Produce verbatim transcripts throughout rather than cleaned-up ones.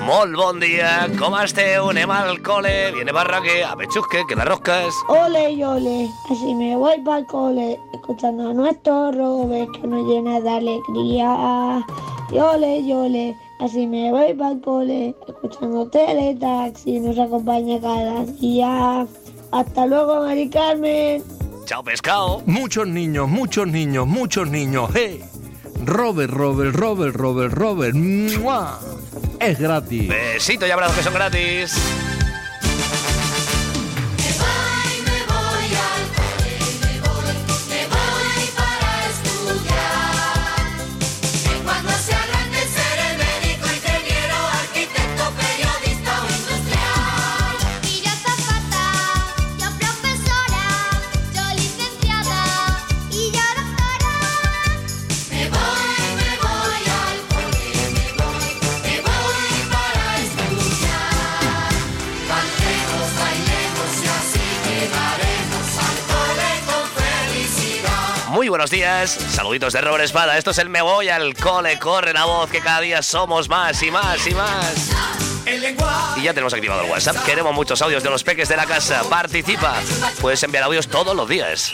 Molt bon dia, com esteu? Anem al cole, viene Barraque, a Pechusque, que las roscas. Ole y ole, así me voy para el cole, escuchando a nuestro Robert, que nos llena de alegría. Y ole y ole, así me voy para el cole, escuchando Teletaxi, nos acompaña cada día. Hasta luego, Mari Carmen. Chao, pescado. Muchos niños, muchos niños, muchos niños. ¡Hey! Robert, Robert, Robert, Robert, Robert. ¡Mua! Es gratis. Besito y abrazos que son gratis. Muy buenos días, saluditos de Robert Espada. Esto es el Me Voy al Cole. Corre la voz, que cada día somos más y más y más. Y ya tenemos activado el WhatsApp. Queremos muchos audios de los peques de la casa. Participa. Puedes enviar audios todos los días.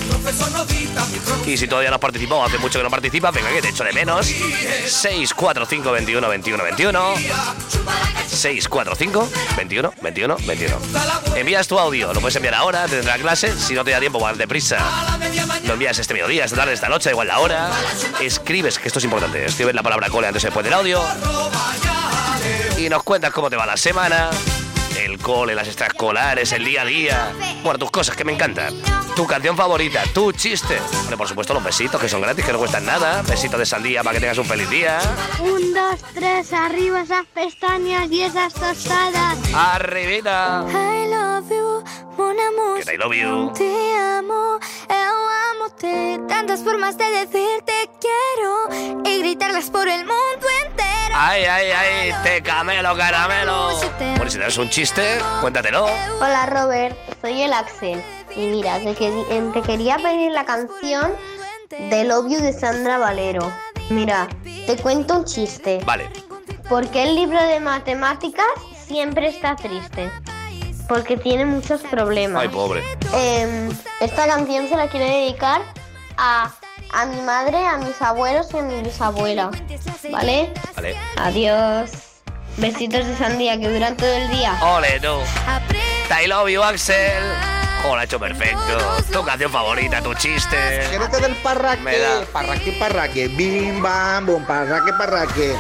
Y si todavía no has participado, hace mucho que no participas, venga, que te echo de menos. seis cuatro cinco, veintiuno, veintiuno, veintiuno. seis cuatro cinco, veintiuno, veintiuno, veintiuno. Envías tu audio, lo puedes enviar ahora, te tendrá clase. Si no te da tiempo, vas deprisa. Lo envías este mediodía, esta tarde, esta noche, igual la hora. Escribes, que esto es importante, escribes la palabra cole antes y después del audio. Y nos cuentas cómo te va la semana, el cole, las extraescolares, el día a día. Bueno, tus cosas que me encantan. Tu canción favorita, tu chiste. Bueno, por supuesto, los besitos que son gratis, que no cuestan nada. Besitos de sandía para que tengas un feliz día. Un, dos, tres, arriba esas pestañas y esas tostadas. Arribita. I love you, mon amour. Que I love you. Te amo, eu amo-te. Tantas formas de decir te quiero y gritarlas por el mundo entero. Ay, ay, ay, te camelo, caramelo. Bueno, si tienes un chiste, cuéntatelo. Hola Robert, soy el Axel. Y mira, te, que, te quería pedir la canción de Love You de Sandra Valero. Mira, te cuento un chiste. Vale. ¿Por qué el libro de matemáticas siempre está triste? Porque tiene muchos problemas. Ay, pobre. Eh, esta canción se la quiero dedicar a, a mi madre, a mis abuelos y a mi bisabuela. ¿Vale? Vale. Adiós. Besitos de sandía que duran todo el día. Ole, tú. I love you, Axel. Oh, lo ha hecho perfecto. Tu canción favorita, tu chiste. Que no te dé el parraque. Me da. Parraque, parraque. Bim, bam, bum, parraque, parraque.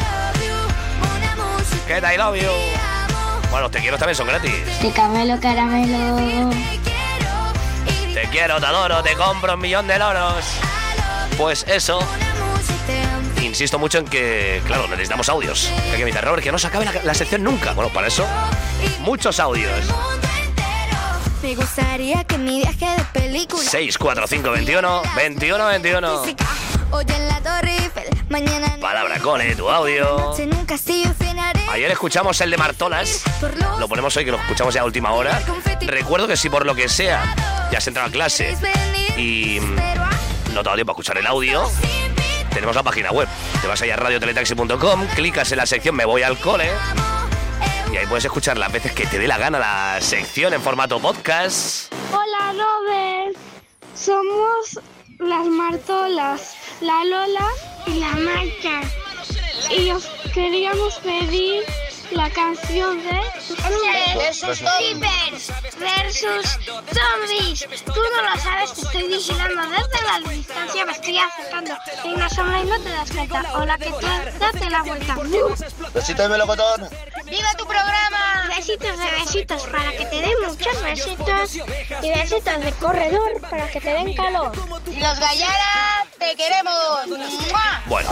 Que I love you. Bueno, te quiero también son gratis. Te camelo, caramelo. Te quiero, te adoro, te compro un millón de loros. Pues eso. Insisto mucho en que, claro, necesitamos audios. Hay que evitar, Robert, que no se acabe la, la sección nunca. Bueno, para eso, muchos audios. Me gustaría que mi viaje de película. seis cuatro cinco, veintiuno, veintiuno, veintiuno. Hoy en la Torre Eiffel, mañana. Palabra cole, tu audio. En un castillo cenaré. Ayer escuchamos el de Martolas. Lo ponemos hoy, que lo escuchamos ya a última hora. Recuerdo que si por lo que sea ya has entrado a clase y no te ha dado tiempo a escuchar el audio, tenemos la página web. Te vas allá a radio teletaxi punto com, clicas en la sección Me Voy al Cole y ahí puedes escuchar las veces que te dé la gana la sección en formato podcast. Hola Robert, somos las Martolas, la Lola y la Marta. Y os queríamos pedir la canción de Versus Zombies. Versus Zombies. Tú no lo sabes, te estoy vigilando desde la distancia, me estoy acercando en una sombra y no te das cuenta. Hola, que tú, date la vuelta. Besito de melocotón. ¡Viva tu programa! Besitos de besitos para que te den muchos besitos y besitos de corredor para que te den calor. Y los Gallara, te queremos. ¡Mua! Bueno,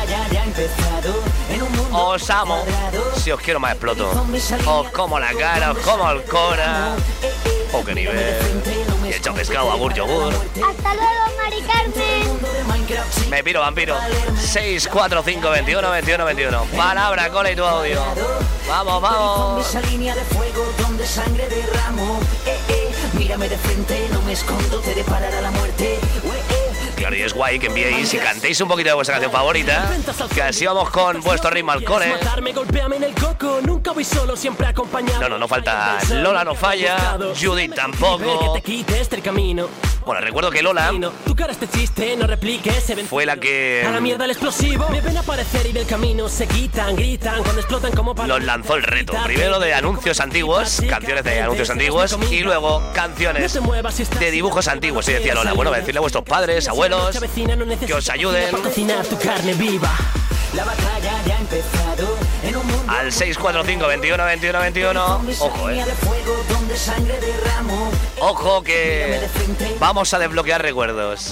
os amo. Si os quiero más exploto. Os como la cara, os como el cora. Oh, qué nivel. Y hecho pescado, agur, yogur. Hasta luego, Mari Carmen. Me piro, vampiro. seis cuatro cinco, veintiuno, veintiuno, veintiuno. Palabra, cola y tu audio. Vamos, vamos. Esa línea de fuego donde sangre derramo. Eh, eh, mírame de frente, no me escondo, te deparará la muerte. Eh, eh. Claro, y es guay que enviéis y cantéis un poquito de vuestra canción favorita, que así vamos con vuestro ritmo al cole. No, no, no falta Lola, no falla, Judith tampoco. Bueno, recuerdo que Lola fue la que nos lanzó el reto. Primero de anuncios antiguos, canciones de anuncios antiguos, y luego canciones de dibujos antiguos. Y decía Lola, bueno, va a decirle a vuestros padres, abuelos, que os ayuden. La batalla ya ha empezado en un mundo al seis cuatro cinco, veintiuno, veintiuno, veintiuno. Ojo, eh. Ojo que vamos a desbloquear recuerdos.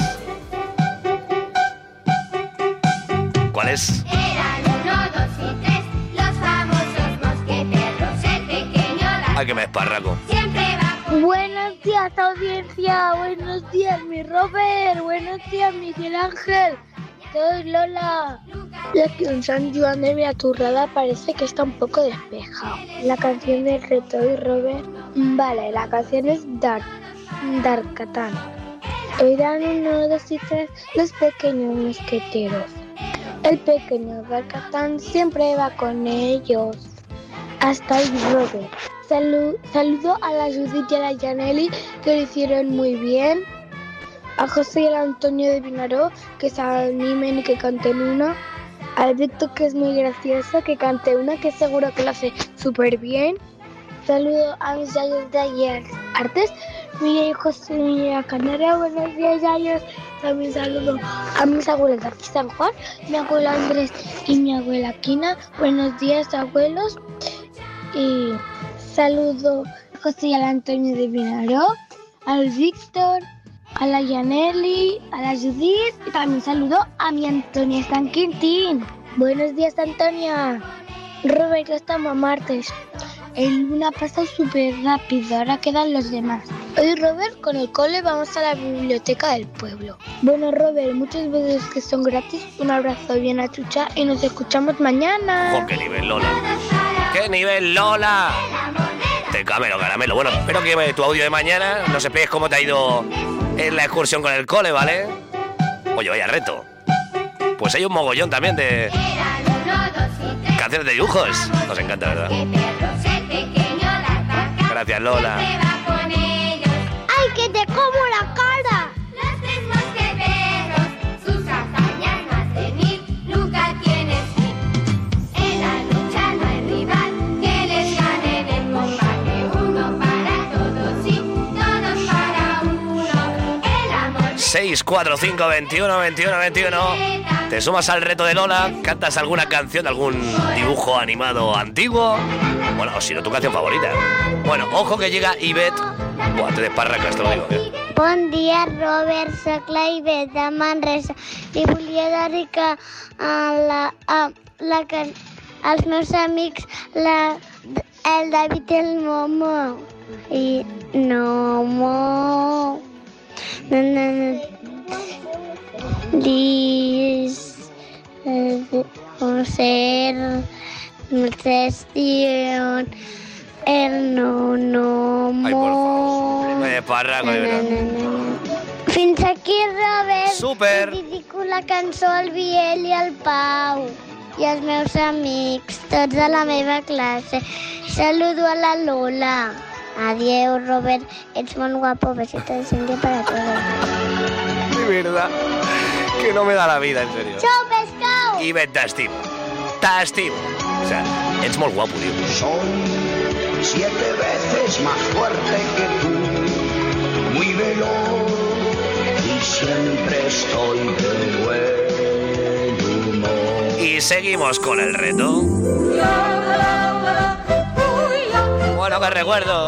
¿Cuál es? Eran uno, dos y tres, los famosos mosqueteros, el pequeño la... Ay, que me esparraco. Siempre va. Buenos días, audiencia. Buenos días, mi Robert. Buenos días, Miguel Ángel. Soy Lola. La canción Joan de Beaturrada parece que está un poco despejado. La canción del reto de Robert. Vale, la canción es Dark, Darkatan. Eran uno, dos y tres los pequeños mosqueteros. El pequeño Darkatan siempre va con ellos. Hasta ahí, Robert. Salu- saludo a la Judith y a la Janely, que lo hicieron muy bien. A José y al Antonio de Vinaró, que se animen y que canten una. Al Víctor, que es muy gracioso, que cante una, que seguro que lo hace súper bien. Saludo a mis yayos de ayer Artes, mi José y a Canaria. Buenos días, yayos. También saludo a mis abuelos de aquí San Juan, mi abuelo Andrés y mi abuela Quina. Buenos días, abuelos. Y saludo a José y al Antonio de Vinaró, al Víctor, a la Janely, a la Judith, y también saludo a mi Antonia San Quintín. Buenos días, Antonia. Robert, ya estamos martes. El lunes ha pasado súper rápido, ahora quedan los demás. Hoy, Robert, con el cole vamos a la biblioteca del pueblo. Bueno, Robert, muchos besos que son gratis. Un abrazo bien a Chucha y nos escuchamos mañana. Oh, qué nivel, Lola. ¡Qué nivel, Lola! Te camelo, caramelo. Bueno, espero que tu audio de mañana nos expliques cómo te ha ido en la excursión con el cole, ¿vale? Oye, vaya reto. Pues hay un mogollón también de canciones de dibujos. Nos encanta, ¿verdad? Gracias, Lola. ¡Ay, que te como la cara! Los tres mosqueteros, sus hazañas más de mil, nunca tienen fin. En la lucha no hay rival que les gane en el combate. Uno para todos y todos para uno. El amor. seis cuatro cinco, veintiuno, veintiuno, veintiuno. Te sumas al reto de Lola, cantas alguna canción, algún dibujo animado antiguo. Bueno, o si no, tu canción favorita. Bueno, ojo que llega Ivette. Buah, te desparracas, te lo digo, ¿eh? Bon dia, Robert, soc la Ivette de Manresa. Li volia dedicar a la, a la, als meus amics la, el David i el Momo. I no, mo... No, no, no. Lis... Eh, ser... Session... El no, no, mo... Ay, por favor. Me desparraco, de verdad. Fins aquí, Robert. Súper. Li dedico la cançó al Biel i al Pau i als meus amics, tots de la meva classe. Saludo a la Lola. Adieu, Robert. Ets molt guapo. Besitos de Cindy para todos. De verdad. Que no me da la vida, en serio. Chao, pescado. Ivette, t'estimo. T'estimo. O sea, ets molt guapo, tío. Soy siete veces más fuerte que tú, muy veloz y siempre estoy de buen humor. Y seguimos con el reto. Bueno, que recuerdo.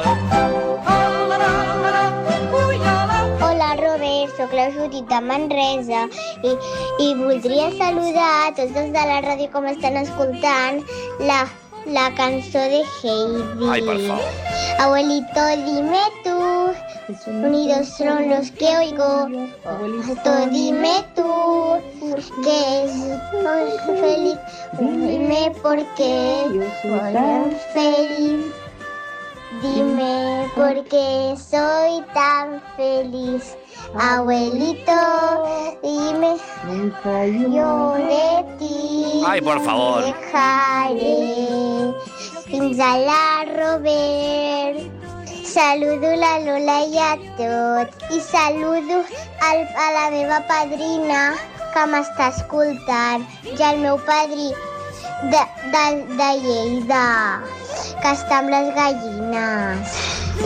Hola, Robert, soc la Judit de Manresa i, i voldria saludar a tots els de la ràdio que m'estan escoltant la, la cançó de Heidi. Ay, por favor. Abuelito, dime tú, unidos son los que oigo. Abuelito, dime tú, que soy feliz. Dime por qué soy feliz. dime por qué soy tan feliz. Abuelito, dime, yo de ti. Ay, por favor. Dejaré fins a la Robert. Saludo la Lola i a tot. I saludo al, a la meva padrina que m'està escoltant. I al meu padrí de, de, de Lleida, que està amb les gallines.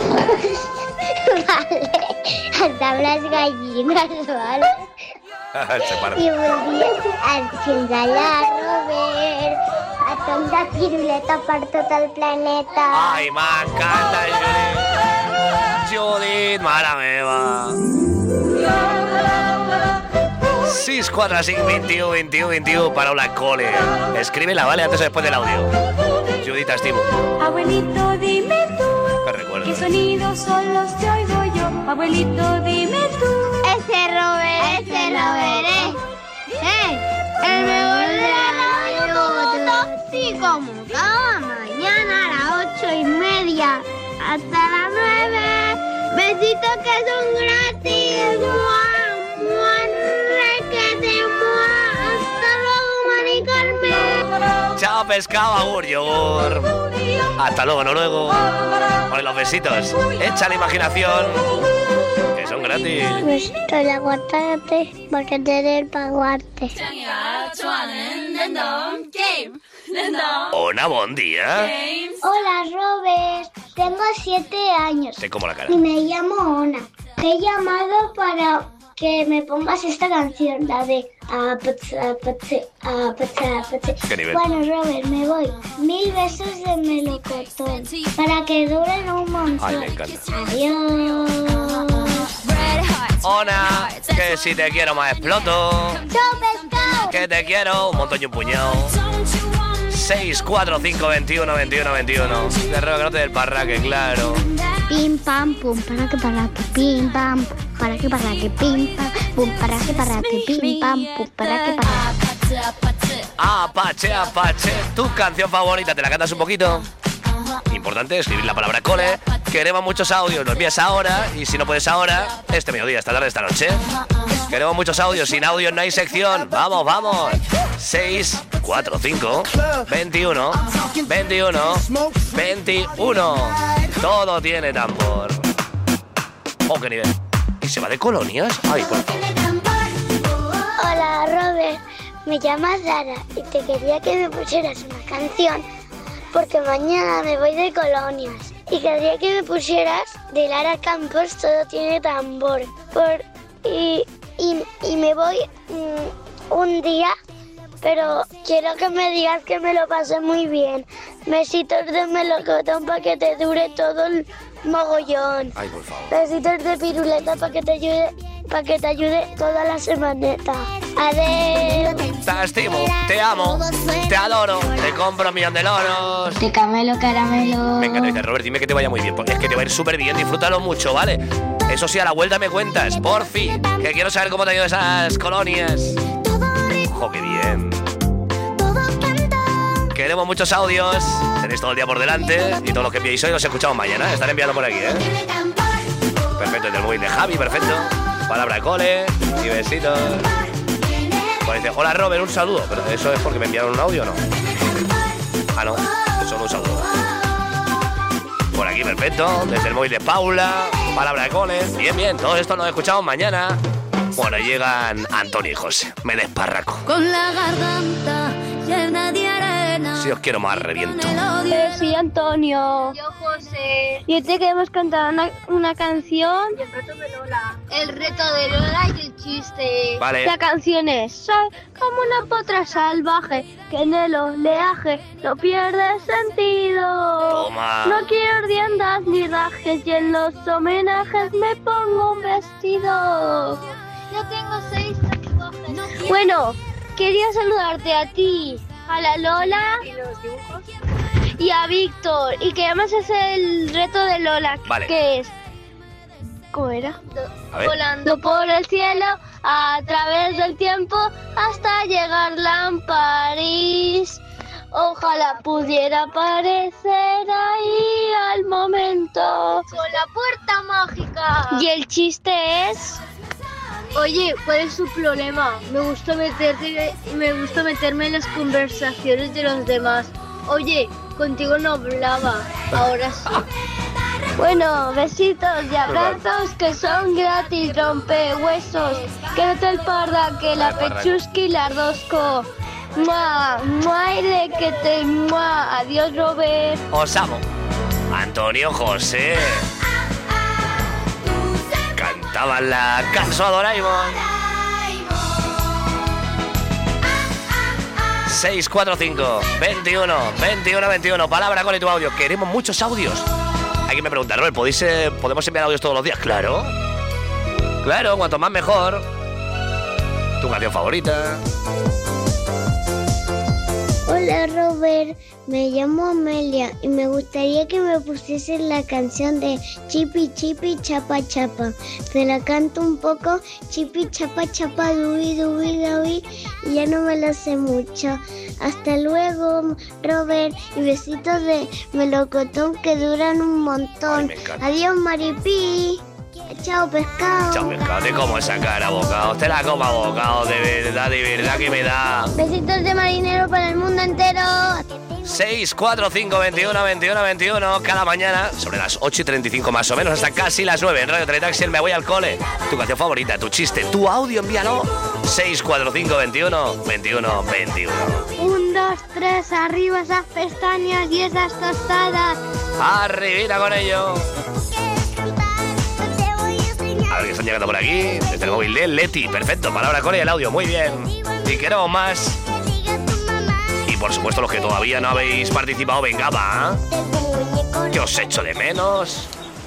Vale, està amb les gallines, vale? I vull dir, fins allà, Robert, a tocs de piruleta per tot el planeta. Ai, m'encanta, Judit. Judit, mare meva. sis cuatro cinco veintiuno veintiuno veintiuno para una cole. Escríbela, ¿vale? Antes o después del audio. Judith, te estimo. Abuelito, dime tú. ¿Qué recuerdo? ¿Qué sonidos son los que oigo yo? Abuelito, dime tú. Ese Robert, ese Robert, eh. Eh, el mejor de la radio. Sí, como cada mañana a las ocho y media hasta las nueve. Besitos que son gratis. ¡Mua! ¡Mua! ¡Requete! ¡Mua! ¡Hasta luego, Mari Carmen! Chao, pescado, agur, yogur. Hasta luego, Noruego. Con los besitos. Echa la imaginación. Que son gratis. Besito de aguacate porque te el paguarte. Hola, buen día. Hola, Robert. Tengo siete años. Te como la cara. Y me llamo Ona. Te he llamado para que me pongas esta canción, la de Apatse, Apatse, Apatse, Apatse. ¿Qué nivel? Bueno, Robert, me voy. Mil besos de melocotón para que duren un montón. Ay, me encanta. Adiós. Ona, que si te quiero más exploto. ¡Chao, pescado! Que te quiero un montón y un puñado. seis cuatro cinco veintiuno veintiuno veintiuno. De Robert, que no te del parraque, claro. Pim pam pum para que para que pim pam para que para que pim pam pum para que para que pim pam pum para que para. Apache, Apache, tu canción favorita, ¿te la cantas un poquito? Importante, escribir la palabra cole. Queremos muchos audios, lo envías ahora. Y si no puedes ahora, este mediodía, esta tarde, esta noche. Queremos muchos audios, sin audios no hay sección. Vamos, vamos. seis cuatro cinco veintiuno veintiuno veintiuno. Todo tiene tambor. Oh, qué nivel. ¿Y se va de colonias? Ay, por favor. Hola, Robert. Me llamo Sara y te quería que me pusieras una canción porque mañana me voy de colonias y quería que me pusieras de Lara Campos, Todo tiene tambor. Por, y, y, y me voy mmm, un día, pero quiero que me digas que me lo pasé muy bien. Besitos de melocotón para que te dure todo el mogollón. Ay, por favor. Besitos de piruleta para que te ayude, para que te ayude toda la semaneta. Adiós. Te estimo, te amo, te adoro, te compro un millón de loros. De camelo, caramelo. Venga, dice Robert, dime que te vaya muy bien, porque es que te va a ir súper bien, disfrútalo mucho, ¿vale? Eso sí, a la vuelta me cuentas, por fin, que quiero saber cómo te han ido esas colonias. ¡Ojo, qué bien! Queremos muchos audios, tenéis todo el día por delante y todos los que enviéis hoy los escuchamos mañana, estaré enviando por aquí, ¿eh? Perfecto, el del móvil de Javi, perfecto. Palabra de cole y besitos. Pues dice, hola Robert, un saludo. Pero eso es porque me enviaron un audio, ¿no? Ah, no, es solo un saludo. Por aquí, perfecto. Desde el móvil de Paula. Palabra de cole. Bien, bien, todo esto lo escuchamos mañana. Bueno, llegan Antonio y José. Me desparraco. Con la garganta llena de arena. Si os quiero más, reviento. Eh, sí, Antonio. Yo, José. Y te queremos cantar una, una canción. Y el reto de Lola. El reto de Lola y el chiste. Vale. La canción es: soy como una potra salvaje que en el oleaje no pierde sentido. Toma. No quiero riendas ni rajes y en los homenajes me pongo un vestido. Yo tengo seis tatuajes. No quiero... Bueno, quería saludarte a ti, a la Lola. ¿Y los dibujos? Y a Víctor. Y que además es el reto de Lola. Vale. Que es... ¿Cómo era? A ver. Volando por el cielo a través del tiempo hasta llegar a París. Ojalá pudiera aparecer ahí al momento con la puerta mágica. Y el chiste es... Oye, ¿cuál es su problema? Me gusta meterte, me gusta meterme en las conversaciones de los demás. Oye, contigo no hablaba, ahora sí. Bueno, besitos y abrazos que son gratis, rompehuesos. Que no te parda, que la pechusqui la ardosco. Mua, mua, aire que te mua. Adiós, Robert. Os amo. Antonio José. Cantaban la canción a Doraemon. seis cuatro cinco, veintiuno, veintiuno, veintiuno. Palabra con tu audio. Queremos muchos audios. Aquí me preguntan, Robert, ¿podéis, eh, ¿podemos enviar audios todos los días? Claro. Claro, cuanto más mejor. Tu canción favorita. Hola Robert, me llamo Amelia y me gustaría que me pusieses la canción de Chipi Chipi Chapa Chapa. Te la canto un poco, Chipi Chapa Chapa Dubi Dubi Dubi, y ya no me lo sé mucho. Hasta luego Robert y besitos de melocotón que duran un montón. Ay, adiós Maripi. Chao pescado. Chao pescado, te como esa cara, bocado. Te la como a bocado, de verdad, de verdad que me da. Besitos de marinero para el mundo entero. seis cuatro cinco, veintiuno, veintiuno, veintiuno. Cada mañana, sobre las ocho y treinta y cinco más o menos, hasta casi las nueve. En Radio Teletaxi, el Me Voy al Cole. Tu canción favorita, tu chiste, tu audio, envíalo. seis cuatro cinco, veintiuno, veintiuno, veintiuno. Un, dos, tres, arriba esas pestañas y esas tostadas. Arribita con ello. A ver que están llegando por aquí. Desde el móvil de Leti. Perfecto. Palabra con el audio. Muy bien. Y queremos más. Y por supuesto los que todavía no habéis participado. Venga, va. Que os echo de menos.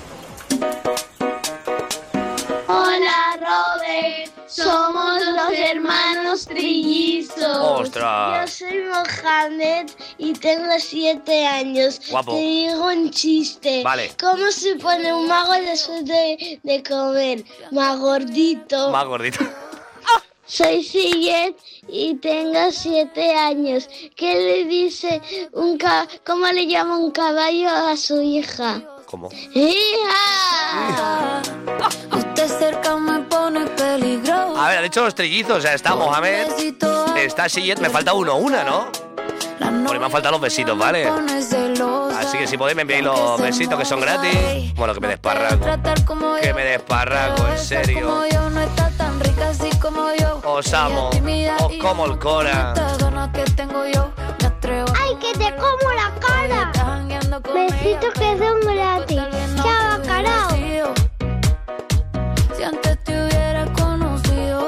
Hola Robert, somos los hermanos trillizos. ¡Ostras! Yo soy Mohamed y tengo siete años. Guapo. Te digo un chiste. Vale. ¿Cómo se pone un mago después de, de comer? Más gordito. Más gordito. Soy Sillet y tengo siete años. ¿Qué le dice un ca ¿Cómo le llama un caballo a su hija? ¿Cómo? ¡Hija! Usted cerca me pone peligroso. A ver, ha dicho los trillizos. O sea, está Mohamed, está Sillet. Me falta uno, una, ¿no? Porque me han faltado los besitos, ¿vale? Así que si podéis me enviáis los besitos que son gratis. Bueno, que me desparraco. Que me desparraco, en serio. Os amo. Os como el cora. ¡Ay, que te como la cara! Besitos que son gratis. ¡Chao, carao! Si antes te hubiera conocido,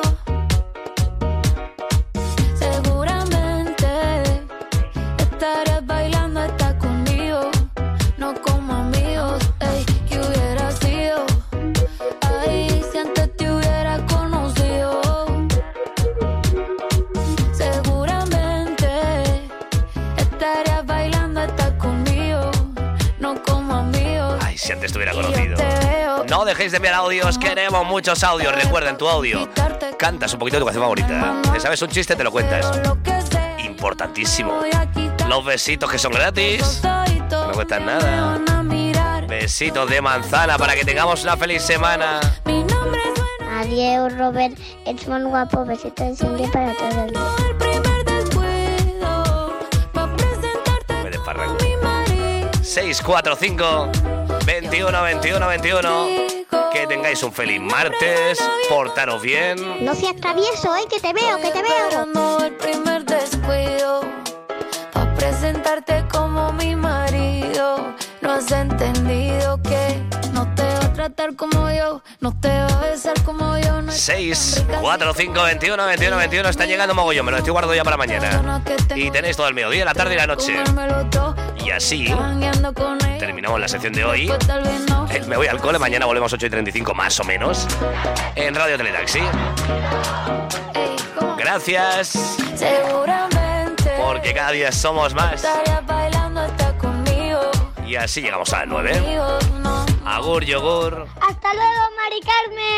seguramente estarías bailando hasta conmigo, no como amigos. Ey, ¿qué hubiera sido? Ay, si antes te hubiera conocido, seguramente estarías bailando hasta conmigo, no como amigos. Ay, si antes te hubiera conocido. No dejéis de enviar audios, queremos muchos audios. Recuerden tu audio. Cantas un poquito de tu canción favorita. Te sabes un chiste, te lo cuentas. Importantísimo. Los besitos que son gratis. No cuestan nada. Besitos de manzana para que tengamos una feliz semana. Adiós, Robert. Es muy guapo. Besitos de Cindy para todo el día. Me desparraco. seis cuatro cinco, veintiuno, veintiuno, veintiuno. Que tengáis un feliz martes. Portaros bien. No seas travieso, ¿eh? Que te veo, que te veo. El primer descuido pa' presentarte como mi marido. No has entendido que no te va a tratar como yo, no te va a besar como yo. No seis cuatro cinco, veintiuno, veintiuno, veintiuno. Está llegando mogollón. Me lo estoy guardando ya para mañana. Y tenéis todo el mediodía, la tarde y la noche. Y así terminamos la sección de hoy. Me voy al cole. Mañana volvemos ocho y treinta y cinco más o menos en Radio Teletaxi. Gracias. Porque cada día somos más. Y así llegamos a las nueve. Agur, yogur. Hasta luego, Mari Carmen.